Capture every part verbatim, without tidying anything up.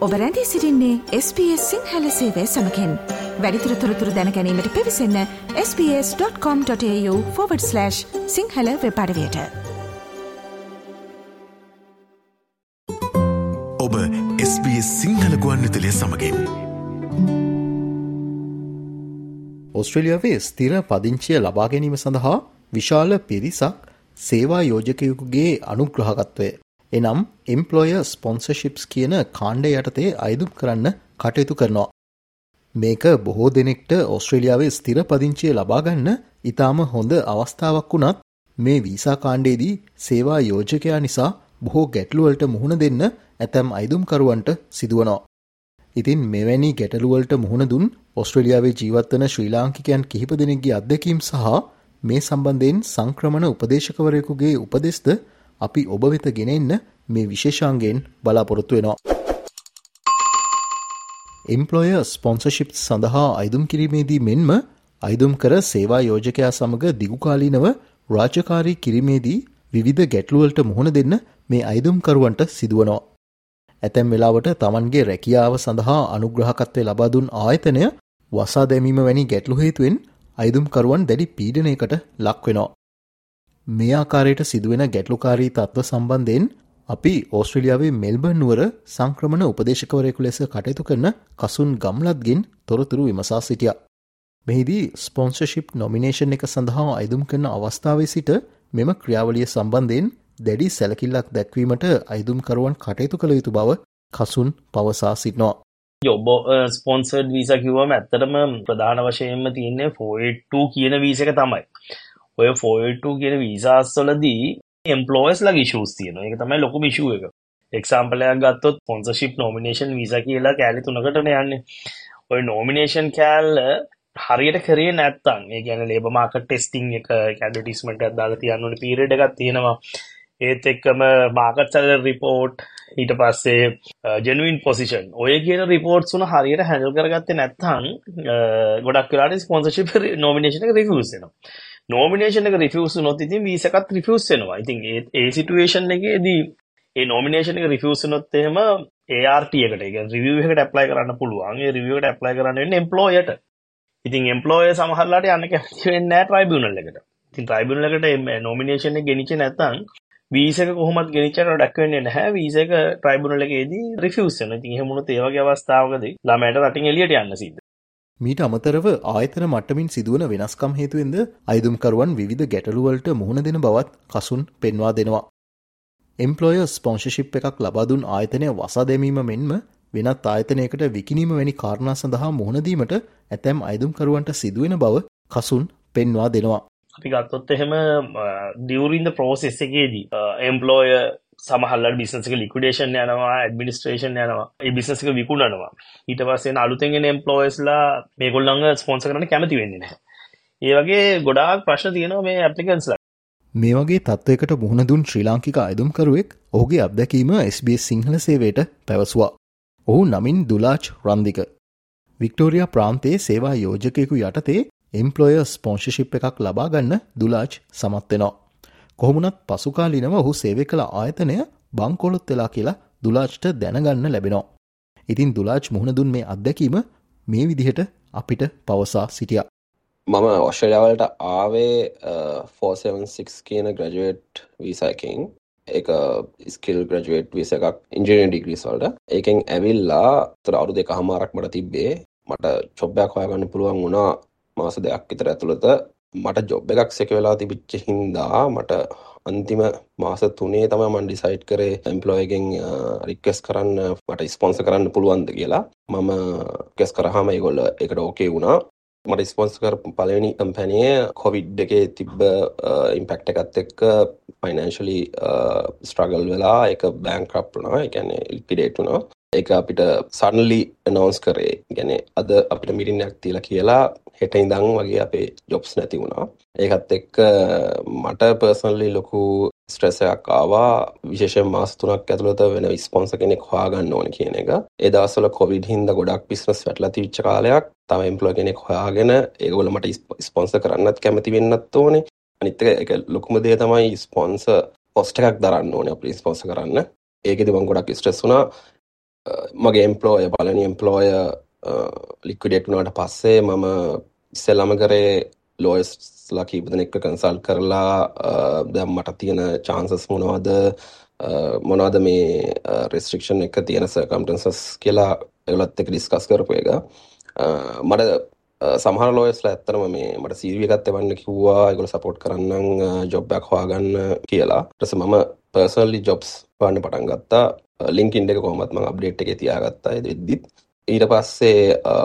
ඔබ රැඳී සිටින්නේ එස් බී එස් සිංහල සේවය සමගින්. වැඩිදුර තොරතුරු දැන ගැනීමට පිවිසන්න S B S dot com dot AU forward slash Sinhala web අඩවියට. ඔබ එස් බී එස් සිංහල ගුවන්විදුලිය සමගින්. ඕස්ට්‍රේලියාවේ ස්ථිර පදිංචිය ලබා ගැනීම සඳහා විශාල පිරිසක් සේවා යෝජකයෙකුගේ අනුග්‍රහකත්වය එනම් එම්ප්ලොයර් ස්පොන්සර්ෂිප්ස් කියන කාණ්ඩය යටතේ අයදුම් කරන්න කටයුතු කරනවා. මේක බොහෝ දෙනෙක්ට ඕස්ට්‍රේලියාවේ ස්ථිර පදිංචිය ලබා ගන්න ඉතාම හොඳ අවස්ථාවක් වුණත් මේ වීසා කාණ්ඩයේදී සේවා යෝජකයා නිසා බොහෝ ගැටලු වලට මුහුණ දෙන්න ඇතැම් අයදුම්කරුවන්ට සිදුවනවා. ඉතින් මෙවැනි ගැටලු වලට මුහුණ දුන් ඕස්ට්‍රේලියාවේ ජීවත් වන ශ්‍රී ලාංකිකයන් කිහිප දෙනෙක්ගේ අත්දැකීම් සහ මේ සම්බන්ධයෙන් සංක්‍රමණ උපදේශකවරයෙකුගේ උපදෙස්ද අපි ඔබ වෙත ගෙන එන්න මේ විශේෂාංගයෙන් බලාපොරොත්තු වෙනවා. එම්ප්ලොයර් ස්පොන්සර්ෂිප්ස් සඳහා අයදුම් කිරීමේදී මෙන්ම අයදුම් කර සේවා යෝජකයා සමග දිගුකාලීනව රාජකාරී කිරීමේදී විවිධ ගැටලු වලට මුහුණ දෙන්න මේ අයදුම්කරුවන්ට සිදුවනවා. ඇතැම් වෙලාවට Tamanගේ රැකියාව සඳහා අනුග්‍රහකත්වය ලබා දුන් ආයතනය වසා දැමීම වැනි ගැටලු හේතුවෙන් අයදුම්කරුවන් දැඩි පීඩනයකට ලක් වෙනවා. මේ ආකාරයට සිදුවෙන ගැටලුකාරී තත්ත්ව සම්බන්ධයෙන් අපි ඕස්ට්‍රේලියාවේ මෙල්බර්න් නුවර සංක්‍රමණ උපදේශකවරයෙකු ලෙස කටයුතු කරන කසුන් ගම්ලත්ගෙන් තොරතුරු විමසා සිටියා. මෙහිදී ස්පොන්සර්ෂිප් නොමිනේෂන් එක සඳහා අයදුම් කරන අවස්ථාවේ සිට මෙම ක්‍රියාවලිය සම්බන්ධයෙන් දැඩි සැලකිල්ලක් දැක්වීමට අයදුම්කරුවන් කටයුතු කළ යුතු බව කසුන් පවසා සිටිනවා. ඔබ ස්පොන්සර්ඩ් වීසා කිව්වම ඇත්තටම ප්‍රධාන වශයෙන්ම තියෙන්නේ four eighty-two කියන වීසා එක තමයි. ඔය four eighty-two කියන වීසාස් වලදී එම්ප්ලොයර්ස් ලගේ ඉෂුස් තියෙනවා. ඒක තමයි ලොකුම ඉෂුව එක. එක්සැම්පල් එකක් ගත්තොත් ස්පොන්සර්ෂිප් නොමිනේෂන් වීසා කියලා කෑලි තුනකටනේ යන්නේ. ඔය නොමිනේෂන් කෑල්ල හරියට කරේ නැත්තම් ඒ කියන්නේ ලේබර් මාකට් ටෙස්ටිං එක ඇඩ්වර්ටයිස්මන්ට් එකක් දාලා තියන්න ඕනේ පීරියඩ් එකක් තියෙනවා. ඒත් එක්කම මාකට් සැලරි රිපෝට් ඊට පස්සේ ජෙනුයින් පොසිෂන් ඔය කියන රිපෝට්ස් උන හරියට හැන්ඩල් කරගත්තේ නැත්නම් ගොඩක් වෙලාවට ස්පොන්සර්ෂිප් නොමිනේෂන් එක රිෆියුස් වෙනවා. නොමිනේෂන් එක රිෆියුස් වුණොත් ඉතින් වීසා එකත් රිෆියුස් වෙනවා. ඉතින් ඒ ඒ සිටුේෂන් එකේදී ඒ නොමිනේෂන් එක රිෆියුස් වුණොත් එහෙම A R T එකට ඒ කියන්නේ රිවිව් එකකට ඇප්ලයි කරන්න පුළුවන්. ඒ රිවිව් එකට ඇප්ලයි කරන්න වෙන්නේ එම්ප්ලොයර්ට. ඉතින් එම්ප්ලොයර් සමහරලාට යන්න කැමති වෙන්නේ නැහැ ට්‍රයිබියුනල් එකට. ඉතින් ට්‍රයිබියුනල් එකට නොමිනේෂන් එක ගෙනිච්චේ නැත්නම් වීසා එක කොහොමද ගෙනිච්චට වැඩක් වෙන්නේ නැහැ. වීසා එක ට්‍රයිබියුනල් එකේදී රිෆියුස් වෙනවා. ඉතින් එහෙම වුණොත් ඒ වගේ අවස්ථාවකදී ළමයට රටින් එළියට යන්න සිද්ධ. මීට අමතරව ආයතන මට්ටමින් සිදුවන වෙනස්කම් හේතුවෙන්ද අයදුම්කරුවන් විවිධ ගැටලු වලට මුහුණ දෙන බවත් කසුන් පෙන්වා දෙනවා. එම්ප්ලොයර් ස්පොන්සර්ෂිප් එකක් ලබා දුන් ආයතනය වසා දැමීම මෙන්ම වෙනත් ආයතනයකට විකිණීම වැනි කාරණා සඳහා මුහුණ දීමට ඇතැම් අයදුම්කරුවන්ට සිදුවෙන බව කසුන් පෙන්වා දෙනවා. අපි ගත්තොත් එහෙම ඩියුරින් ද ප්‍රොසෙස් එකේදී එම්ප්ලොයර් සමහරවල් බිස්නස් එක ලික්විඩේෂන් යනවා, ඇඩ්මිනිස්ට්‍රේෂන් යනවා, ඒ බිස්නස් එක විකුණනවා. ඊට පස්සේ අලුතෙන් එන එම්ප්ලොයර්ස්ලා මේගොල්ලන්ව ස්පොන්සර් කරන්න කැමති වෙන්නේ නැහැ. ඒ වගේ ගොඩාක් ප්‍රශ්න තියෙනවා මේ ඇප්ලිකන්ට්ස්ලා. මේ වගේ තත්ත්වයකට මුහුණ දුන් ශ්‍රී ලාංකික අයදුම්කරුවෙක් ඔහුගේ අත්දැකීම එස් බී එස් සිංහල සේවයට පැවසුවා. ඔහු නමින් දුලාච් රන්දික. වික්ටෝරියා ප්‍රාන්තයේ සේවා යෝජකයෙකු යටතේ එම්ප්ලොයර් ස්පොන්සර්ෂිප් එකක් ලබා ගන්න දුලාච් සමත් වෙනවා. කොහොමුණත් පසුකාලීනව ඔහු සේවය කළ ආයතනය බංකොලොත් වෙලා කියලා දුලාච්ට දැනගන්න ලැබෙනවා. ඉතින් දුලාච් මුහුණ දුන් මේ අත්දැකීම මේ විදිහට අපිට පවසා සිටියා. මම ඔස්ට්‍රේලියාවලට ආවේ four seventy-six කියන ග්‍රැජුවේට් වීසා එකකින්. ඒක ස්කිල් ග්‍රැජුවේට් වීසා එකක් ඉන්ජිනියරින් ඩිග්‍රීස් වලට. ඒකෙන් ඇවිල්ලා තර අවුරුදු දෙකමාරක් මට තිබ්බේ. මට ජොබ් එකක් හොයාගන්න පුළුවන් වුණා මාස දෙකක් විතර ඇතුළත. මට ජොබ් එකක් සෙක වෙලා තිබිච්ච හින්දා මට අන්තිම මාස තුනේ තමයි මම ඩිසයිඩ් කරේ එම්ප්ලොයර්ගෙන් රික්වෙස්ට් කරන්න මට ස්පොන්සර් කරන්න පුළුවන්ද කියලා. මම රික්වෙස්ට් කරාම ඒගොල්ලෝ ඒකට ඕකේ වුණා. මට ස්පොන්සර් කරපු පළවෙනි කම්පැනි කොවිඩ් එකේ තිබ්බ ඉම්පැක්ට් එකත් එක්ක ෆයිනෑන්ෂලි ස්ට්‍රගල් වෙලා ඒක බෑන්ක්‍රප්ට් වුණා. ඒ කියන්නේ ලික්විඩේට් වුණා. ඒක අපිට සඩන්ලි අනවුන්ස් කරේ. කියන්නේ අද අපිට මීටින් එකක් තියලා කියලා හෙට ඉඳන් වගේ අපේ ජොබ්ස් නැති වුණා. ඒකත් එක්ක මට පර්සනලි ලොකු ස්ට්‍රෙස් එකක් ආවා. විශේෂයෙන් මාස තුනක් ඇතුළත වෙන ස්පොන්සර් කෙනෙක් හොයාගන්න ඕනේ කියන එක. ඒ දවස්වල කොවිඩ් හින්දා ගොඩක් බිස්නස් වැටලා තිබිච්ච කාලයක්. තව එම්ප්ලොයර් කෙනෙක් හොයාගෙන ඒගොල්ලෝ මට ස්පොන්සර් කරන්නත් කැමති වෙන්නත් ඕනේ. අනිත් එක ඒක ලොකුම දේ තමයි ස්පොන්සර් කොස්ට් එකක් දරන්න ඕනේ අපිට ස්පොන්සර් කරන්න. ඒකෙදි මම ගොඩක් ස්ට්‍රෙස් වුණා. මගේ එම්ප්ලෝයර් පළවෙනි එම්ප්ලෝයර් ලික්විඩේට් වුණාට පස්සේ මම ඉස්සෙල්ලාම කරේ ලෝයර්ස්ලා කීප දෙනෙක්ව කන්සල්ට් කරලා දැන් මට තියෙන chances මොනවද මොනවද මේ restriction එක තියෙන circumstances කියලා ඒගොල්ලොත් එක්ක ඩිස්කස් කරපු එක. මට සමහර ලෝයර්ස්ලා ඇත්තටම මේ මට සී වී එකත් එවන්න කිව්වා ඒගොල්ලෝ සපෝට් කරන්නම් ජොබ් එකක් හොයාගන්න කියලා. ඊට පස්සේ මම personally jobs හොයන්න පටන් ගත්තා. LinkedIn එක කොහොමත් මම අප්ඩේට් එකේ තියාගත්තා ඒ වෙද්දිත්. ඊට පස්සේ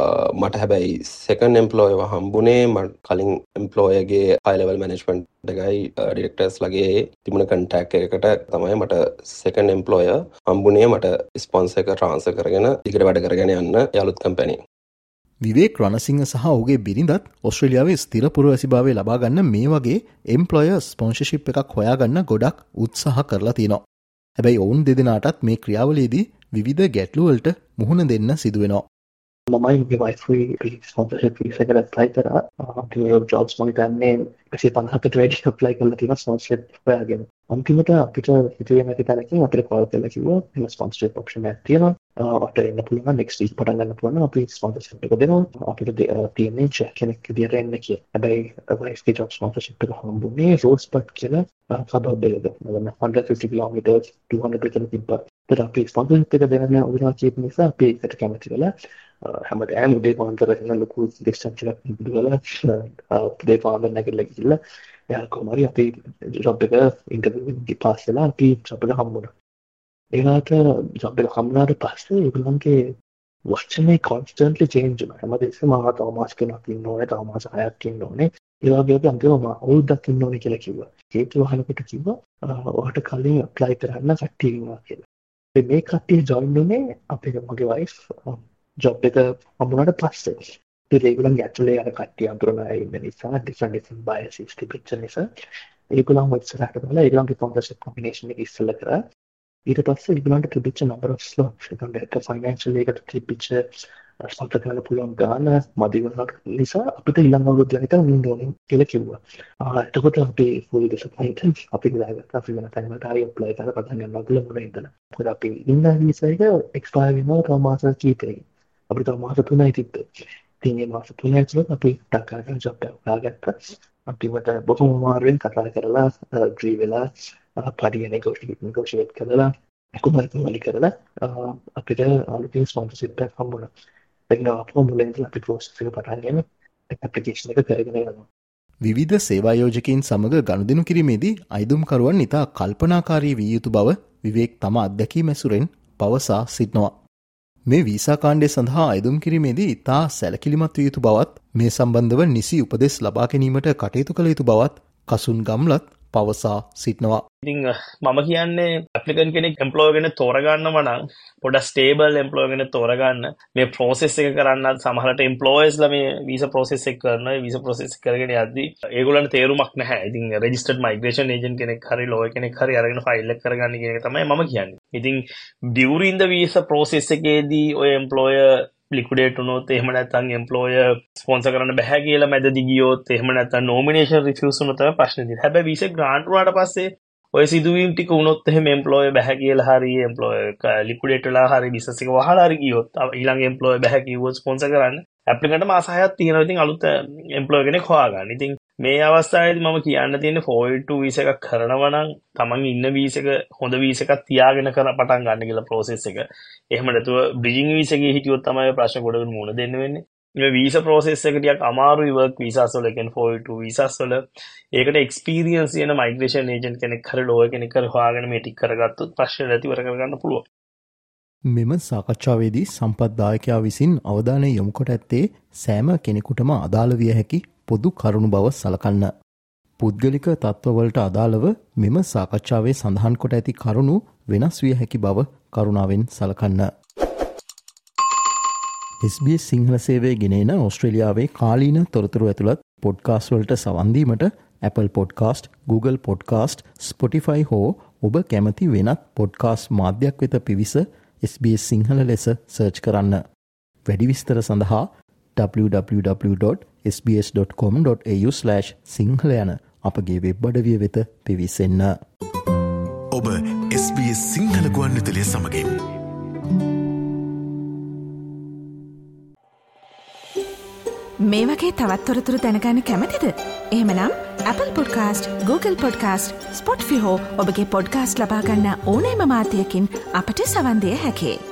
මට හැබැයි second employer හම්බුනේ මට කලින් employer ගේ high level management එකයි directors ලගේ තිබුණ contact එකකට තමයි මට second employer හම්බුනේ මට sponsor එක transfer කරගෙන ඊකට වැඩ කරගෙන යන්න යාළුත් company. විවේක් රණසිංහ සහ ඔහුගේ බිරිඳත් ඕස්ට්‍රේලියාවේ ස්ථිර පුරවැසිභාවය ලබා ගන්න මේ වගේ employer sponsorship එකක් හොයාගන්න ගොඩක් උත්සාහ කරලා තියෙනවා. හැබැයි ඔවුන් දෙදෙනාටත් මේ ක්‍රියාවලියේදී විවිධ ගැටලු වලට මුහුණ දෙන්න සිදු වෙනවා. මමයි මගේ වයිෆ්යි ස්පොන්සර්ෂිප් වීසා එකට ඇප්ලයි කරා. අපේ ජොබ්ස් මම ගන්නේ එකසිය පනහකට වැඩි ඇප්ලයි කරලා තියෙනවා ස්පොන්සර්ෂිප් හොයාගෙන. අන්තිමට අපිට හිතුවේ නැති තරකින් අපිට කෝල් කරලා කිව්වා මේ ස්පොන්සර්ෂිප් ඔප්ෂන් එකක් තියෙනවා. අපිට එන්න පුළුවන් නෙක්ස්ට් වීක් පටන් ගන්න පුළුවන් අපි ස්පොන්සර්ෂිප් එක දෙනවා. අපිට තියෙන්නේ චෙක් කෙනෙක් විදියට එන්න කියලා. හැබැයි වයිෆ්ගේ ජොබ් ස්පොන්සර්ෂිප් එක හම්බුනේ රෝස්බඩ් කියලා සබබ් එකක. මම one hundred fifty kilometers two hundred විතර තිබ්බා. ඒත් අපි ස්පොන්සර්ෂිප් එක දෙන්න උදා කියපු නිසා අපි ඒකට කැමති වෙලා හැමදාම උදේ පාන්දර එන ලොකු ඩිස්ටන්ස් එකක් ඉඳලා උදේ පාන්දර නැගිටලා ගිහලා එයා කොහමරි අපි ජොබ් එක ඉන්ටර්විව් එකේ පාස් වෙලා අපි ජොබ් එක හම්බුණා. ඒකට ජොබ් එක හම්බුනාට පස්සේ ඒගොල්ලන්ගේ වචනේ කොන්ස්ටන්ට්ලි චේන්ජ් වෙනවා. හැමදේම මම තව මාස් කෙනෙක් ඉන්න ඕනේ, තව මාස හයක් ඉන්න ඕනේ. ඒ වගේ අපි අන්තිමම අවුරුද්දක් ඉන්න ඕනේ කියලා කිව්වා. ඒක වහනකොට කිව්වා ඔයාලට කලින් ඇප්ලයි කරන්න කට්ටිය ඉන්නවා කියලා. මේ කට්ටිය ජොයින් වුණේ අපේ මගේ වයිෆ් ජොබ් එක හම්බුනාට පස්සේ. ඒ ඒගොල්ලන්ගේ ඇතුලේ අර කට්ටිය අඳුරන අය ඉන්න නිසා ඩිෆරන්ට් ඩිෆරන්ට් බයසස් තිබෙච්ච නිසා ඒගොල්ලන් වෙබ්සයිට් එකට බලලා ඒගොල්ලන්ගේ ස්පොන්සර්ෂිප් කොම්බිනේෂන් එක ඉස්සෙල්ලා කරා. ඊට පස්සේ ඒගොල්ලන්ට තිබෙච්ච number of slots ඒකට ෆයිනෑන්ෂියල් එකට තිබෙච්ච ස්පොන්සර් කරන්න පුළුවන් ගාන මදි වෙන නිසා අපිට ඊළඟ අවුරුද්ද යනකම් ඉන්න ඕනේ කියලා කිව්වා. ආ එතකොට අපි fully disappointed. අපි ගිහලා අපි වෙන තැනකට හරි apply කරලා පටන් ගන්නවා කියලා මොන ඉඳලා. මොකද අපි ඉන්න වීසා එක expire වෙනවා තව මාස කීපයකින්. අපිට තව මාස තුනයි තිබ්බේ. ඉතින් මේ මාස තුන ඇතුළත අපි ටක්කා කරන ජොබ් එකක් හොයාගත්තා. අපිට බොහොම අමාරුවෙන් කතා කරලා agree වෙලා පරිය negotiate කරලා කොහොමද මොලි කරලා අපිට අලුතින් ස්පොන්සර්ෂිප් එකක් හම්බුණා. දැන් අපෝ මුලින්ම අපි process එක පටන් ගන්න application එක කරගෙන යනවා. විවිධ සේවා යෝජකයින් සමග ගනුදෙනු කිරීමේදී අයිදුම්කරුවන් ඉතා කල්පනාකාරී විය යුතු බව විවේක් තම අත්දැකීම ඇසුරෙන් පවසා සිටිනවා. මේ වීසා කාණ්ඩය සඳහා අයිදුම් කිරීමේදී ඉතා සැලකිලිමත් විය යුතු බවත් මේ සම්බන්ධව නිසි උපදෙස් ලබා ගැනීමට කටයුතු කළ යුතු බවත් කසුන් ගම්ලත් පවසා සිටිනවා. ඉතින් මම කියන්නේ ඇප්ලිකන්ට් කෙනෙක් එම්ප්ලොයර් කෙනෙක් තෝරගන්නව නම් පොඩ්ඩක් ස්ටේබල් එම්ප්ලොයර් කෙනෙක් තෝරගන්න. මේ process එක කරන්නත් සමහරට එම්ප්ලොයර්ස්ලා මේ වීසා process එක කරනවා. ඒ වීසා process එක කරගෙන යද්දී ඒගොල්ලන්ට තේරුමක් නැහැ. ඉතින් registered migration agent කෙනෙක් හරි lawyer කෙනෙක් හරි අරගෙන ෆයිල් එක කරගන්න කියන එක තමයි මම කියන්නේ. ඉතින් during the visa process එකේදී ඔය එම්ප්ලොයර් ලික්විඩේට් වුණොත් එහෙම නැත්නම් එම්ප්ලොයර් ස්පොන්සර් කරන්න බෑ කියලා මැදදී ගියොත් එහෙම නැත්නම් නොමිනේෂන් රිෆියුස් වුණොත් තමයි ප්‍රශ්නේ තියෙන්නේ. හැබැයි වීසා ග්‍රාන්ට් වුණාට පස්සේ ඔය සිදුවීම් ටික වුණොත් එහෙම එම්ප්ලොයර් බෑ කියලා හරි එම්ප්ලොයර් ලික්විඩේට් වෙලා හරි බිස්නස් එක වහලා හරි ගියොත් ඊළඟ එම්ප්ලොයර් බෑ කිව්වොත් ස්පොන්සර් කරන්න ඇප්ලිකන්ට් මාස හයක් තියෙනවා. ඉතින් අලුත් එම්ප්ලොයර් කෙනෙක් හොයාගන්න. ඉතින් මේ අවස්ථාවේදී මම කියන්න තියෙන්නේ four eighty-two වීසා එකක් කරනවා නම් තමන් ඉන්න වීසා එක හොඳ වීසා එකක් තියාගෙන කර පටන් ගන්න කියලා process එක. එහෙම නැතුව bridging වීසා එකේ හිටියොත් තමයි ප්‍රශ්න ගොඩකට මුහුණ දෙන්න වෙන්නේ. මේ වීසා process එක ටිකක් අමාරුයි work visas වල කියන්නේ four eighty-two visas වල. ඒකට experience තියෙන migration agent කෙනෙක් හරි lawyer කෙනෙක් හරි හොයාගෙන මේ ටික කරගත්තොත් ප්‍රශ්න නැති ඉවර කරගන්න පුළුවන්. මෙම සාකච්ඡාවේදී සම්පත්දායකයා විසින් අවධානය යොමු කොට ඇත්තේ සෑම කෙනෙකුටම අදාළ විය හැකි පොදු කරුණු බව සලකන්න. පුද්ගලික තත්ත්වවලට අදාළව මෙම සාකච්ඡාවේ සඳහන් කොට ඇති කරුණු වෙනස් විය හැකි බව කරුණාවෙන් සලකන්න. එස් බී එස් සිංහල සේවය ගෙනෙන ඕස්ට්‍රේලියාවේ කාලීන තොරතුරු ඇතුළත් පොඩ්කාස්ට් වලට සවන් දීමට Apple Podcast, Google Podcast, Spotify හෝ ඔබ කැමති වෙනත් පොඩ්කාස්ට් මාධ්‍යයක් වෙත පිවිස එස් බී එස් සිංහල ලෙස සර්ච් කරන්න. වැඩි විස්තර සඳහා double-u double-u double-u dot s b s dot com dot a u slash Sinhala යන අපගේ වෙබ් අඩවිය වෙත පිවිසෙන්න. ඔබ එස් බී එස් සිංහල ගුවන්විදුලිය සමගින් මේ වගේ තවත් තොරතුරු දැනගන්න කැමතිද? එහෙමනම් Apple Podcast, Google Podcast, Spotify හෝ ඔබගේ පොඩ්කාස්ට් ලබා ගන්න ඕනෑම මාධ්‍යයකින් අපට සවන් දිය හැකියි.